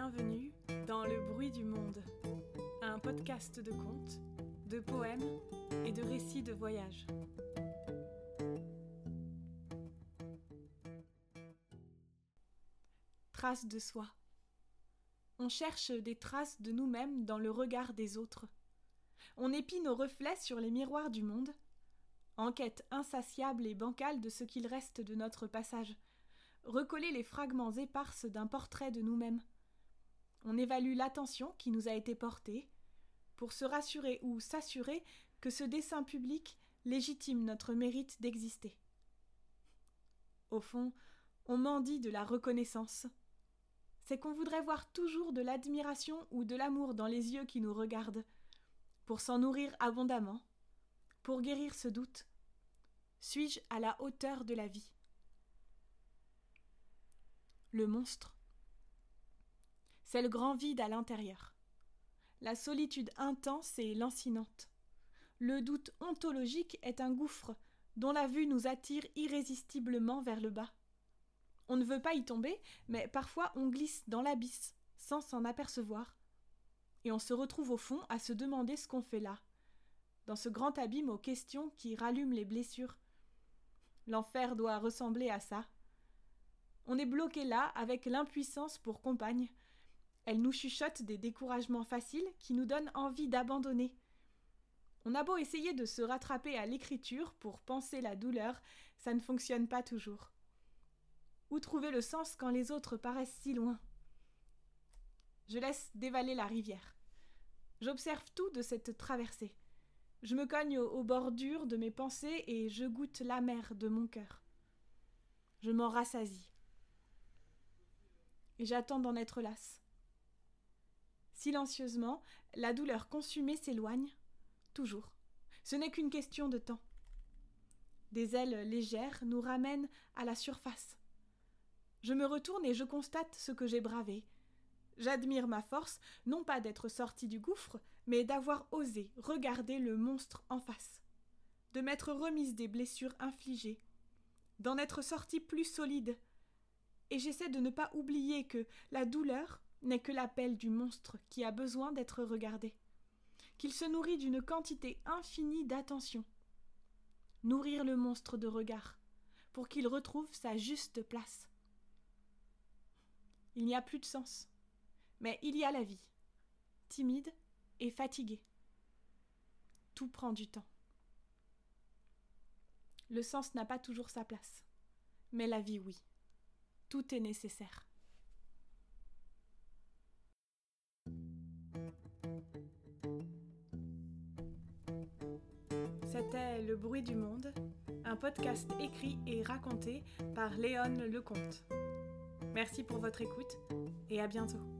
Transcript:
bienvenue dans Le bruit du monde, un podcast de contes, de poèmes et de récits de voyage. Traces de soi. On cherche des traces de nous-mêmes dans le regard des autres. On épie nos reflets sur les miroirs du monde, en quête insatiable et bancale de ce qu'il reste de notre passage, recoller les fragments éparses d'un portrait de nous-mêmes. On évalue l'attention qui nous a été portée, pour se rassurer ou s'assurer que ce dessin public légitime notre mérite d'exister. Au fond, on mendie de la reconnaissance. C'est qu'on voudrait voir toujours de l'admiration ou de l'amour dans les yeux qui nous regardent, pour s'en nourrir abondamment, pour guérir ce doute. Suis-je à la hauteur de la vie ? Le monstre. C'est le grand vide à l'intérieur. La solitude intense et lancinante. Le doute ontologique est un gouffre dont la vue nous attire irrésistiblement vers le bas. On ne veut pas y tomber, mais parfois on glisse dans l'abysse, sans s'en apercevoir. Et on se retrouve au fond à se demander ce qu'on fait là, dans ce grand abîme aux questions qui rallument les blessures. L'enfer doit ressembler à ça. On est bloqué là avec l'impuissance pour compagne. Elle nous chuchote des découragements faciles qui nous donnent envie d'abandonner. On a beau essayer de se rattraper à l'écriture pour penser la douleur, ça ne fonctionne pas toujours. Où trouver le sens quand les autres paraissent si loin ? Je laisse dévaler la rivière. J'observe tout de cette traversée. Je me cogne aux bordures de mes pensées et je goûte l'amer de mon cœur. Je m'en rassasie. Et j'attends d'en être lasse. Silencieusement, la douleur consumée s'éloigne, toujours. Ce n'est qu'une question de temps. Des ailes légères nous ramènent à la surface. Je me retourne et je constate ce que j'ai bravé. J'admire ma force, non pas d'être sortie du gouffre, mais d'avoir osé regarder le monstre en face, de m'être remise des blessures infligées, d'en être sortie plus solide. Et j'essaie de ne pas oublier que la douleur n'est que l'appel du monstre qui a besoin d'être regardé, qu'il se nourrit d'une quantité infinie d'attention. Nourrir le monstre de regard, pour qu'il retrouve sa juste place. Il n'y a plus de sens, mais il y a la vie, timide et fatiguée. Tout prend du temps. Le sens n'a pas toujours sa place, mais la vie, oui. Tout est nécessaire. C'était Le bruit du monde, un podcast écrit et raconté par Léone Lecomte. Merci pour votre écoute et à bientôt.